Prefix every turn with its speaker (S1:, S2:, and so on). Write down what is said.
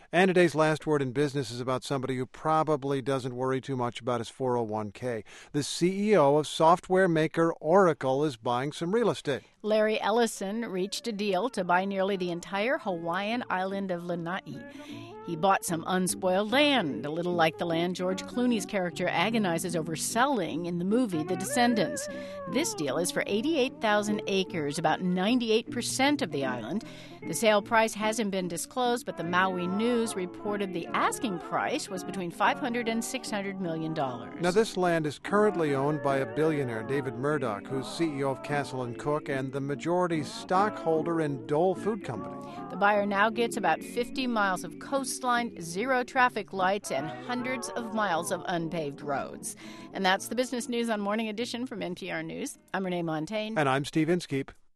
S1: And today's last word in business is about somebody who probably doesn't worry too much about his 401k. The CEO of software maker Oracle is buying some real estate.
S2: Larry Ellison reached a deal to buy nearly the entire Hawaiian island of Lanai. He bought some unspoiled land, a little like the land George Clooney's character agonizes over selling in the movie The Descendants. This deal is for 88,000 acres, about 98% of the island. The sale price hasn't been disclosed, but the Maui News reported the asking price was between $500 and $600 million.
S1: Now, this land is currently owned by a billionaire, David Murdoch, who's CEO of Castle & Cooke and the majority stockholder in Dole Food Company.
S2: The buyer now gets about 50 miles of coastline, 0 traffic lights, and hundreds of miles of unpaved roads. And that's the business news on Morning Edition from NPR News. I'm Renee Montagne.
S1: And I'm Steve Inskeep.